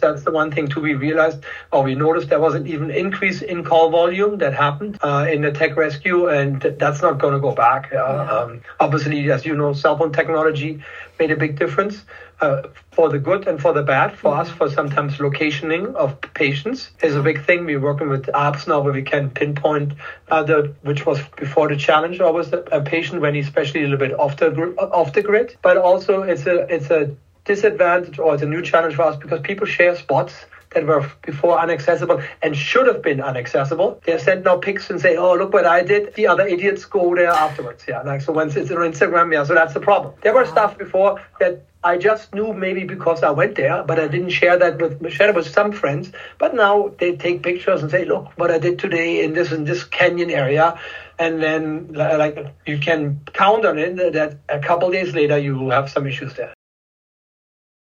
That's the one thing too we realized, or we noticed there was an even increase in call volume that happened in the tech rescue, and that's not going to go back. Obviously, as you know, cell phone technology made a big difference for the good and for the bad. For us, for sometimes locationing of patients is a big thing. We're working with apps now where we can pinpoint which was before the challenge, always a patient when he's especially a little bit off the grid. But also it's a disadvantage, or it's a new challenge for us because people share spots that were before inaccessible and should have been inaccessible. They send now pics and say, oh, look what I did. The other idiots go there afterwards. So once it's on Instagram, so that's the problem. There were stuff before that I just knew maybe because I went there, but I didn't share it with some friends. But now they take pictures and say, look what I did today in this canyon area. And then you can count on it that a couple days later you will have some issues there.